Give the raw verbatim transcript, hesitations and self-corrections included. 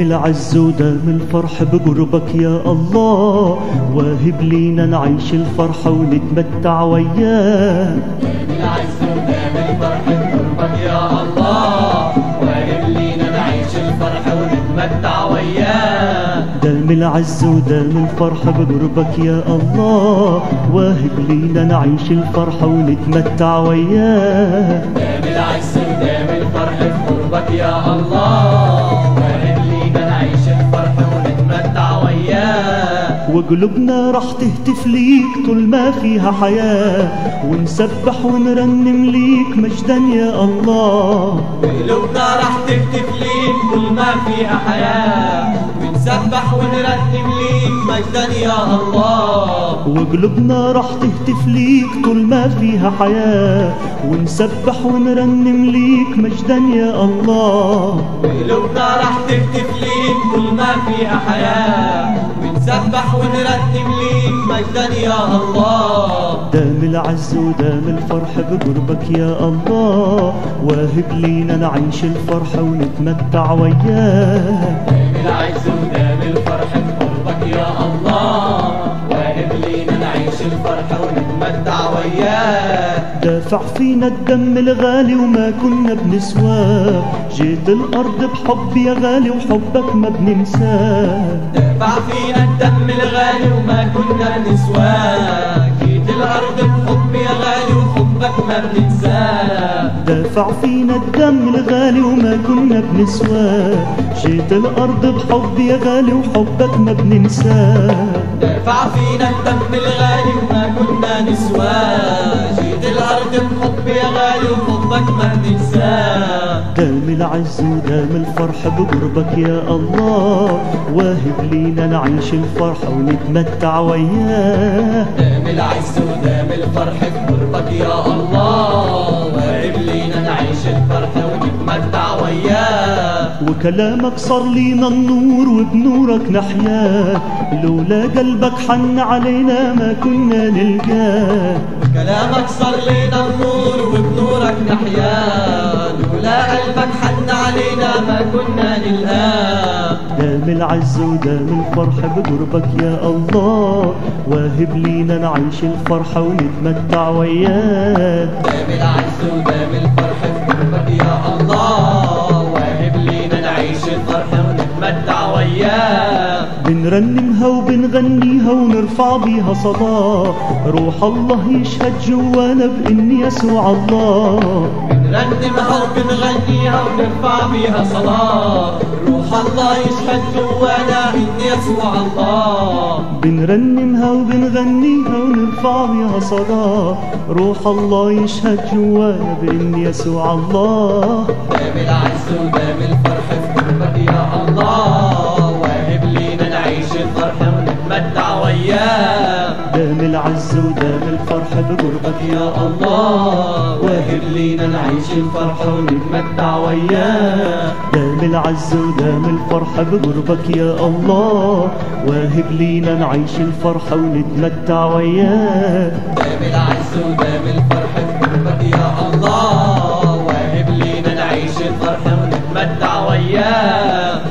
العز ودام الفرح بقربك يا الله، واهب لينا نعيش الفرحة ونتمتع وياك. دام العز ودام الفرح بقربك يا الله، واهب لينا نعيش الفرحة ونتمتع وياك. دام العز ودام الفرح بقربك يا الله، واهب لينا نعيش الفرحة ونتمتع وياك. دام العز ودام الفرح بقربك يا الله، واهب لينا نعيش الفرحة ونتمتع وياك. وقلوبنا رح تهتف ليك طول ما فيها حياة، ونسبح ونرنم ليك مجدا يا الله. وقلوبنا رح تهتف ليك طول ما فيها حياة، ونسبح ونرنم ليك مجدا يا الله. وقلوبنا رح تهتف ليك طول ما فيها حياة، ونسبح ونرنم ليك مجدا يا الله. وقلوبنا رح تهتف ليك طول ما فيها حياة، ونسبح ونرنم ليك مجدا يا الله. دام العز ودام الفرح بقربك يا الله، واهب لينا نعيش الفرحة ونتمتع وياك. دام العز ودام الفرح بقربك يا الله، واهب لينا نعيش الفرحة ونتمتع وياك. دافع فينا الدم الغالي وما كنا بنسواه، جيت الأرض بحب يا غالي وحبك ما بننساه. دافع فينا الدم الغالي وما كنا بنسواه، جيت الأرض بحب يا غالي وحبك ما بننساه. دافع فينا الدم الغالي وما كنا بنسواه، جيت الأرض بحب يا غالي وحبك ما بننساه. دافع فينا الدم الغالي وما كنا نسواه، جيت الأرض بحب يا غالي وحبك ما بننساه. دام العز ودام الفرح بقربك يا الله، واهب لينا نعيش الفرحة ونتمتع وياه. دام العز ودام الفرح بقربك يا الله، واهب لينا نعيش الفرحة ونتمتع وياه. وكلامك صار لينا النور وبنورك نحياه، لولا قلبك حن علينا ما كنا نلقاه. كلامك صار لينا النور وبنورك نحياه، لولا قلبك حن علينا ما كنا نلقاه. دام العز ودام الفرح بقربك يا الله، واهب لينا نعيش الفرحة ونتمتع وياك. دام العز ودام الفرح بقربك يا الله، واهب لينا نعيش الفرحة ونتمتع وياك. بنرنمها وبنغنيها ونرفع بيها صلاة، روح الله يشهد جوانا بإن يسوع الله. بنرنمها وبنغنيها ونرفع بيها صلاة، روح الله يشهد جوانا إن يسوع الله. بنرنمها وبنغنيها ونرفع بيها صلاة، روح الله يشهد جوانا بإن يسوع الله. دام العز ودام الفرح بقربك يا الله، واهب لينا نعيش الفرحة ونتمتع وياك. دام العز ودام الفرح بقربك يا الله، واهب لينا نعيش الفرحة ونتمتع وياك. دام العز ودام الفرح بقربك يا الله، واهب لينا نعيش الفرحة ونتمتع وياك. دام العز ودام الفرح بقربك يا الله، واهب لينا نعيش الفرحة ونتمتع وياك.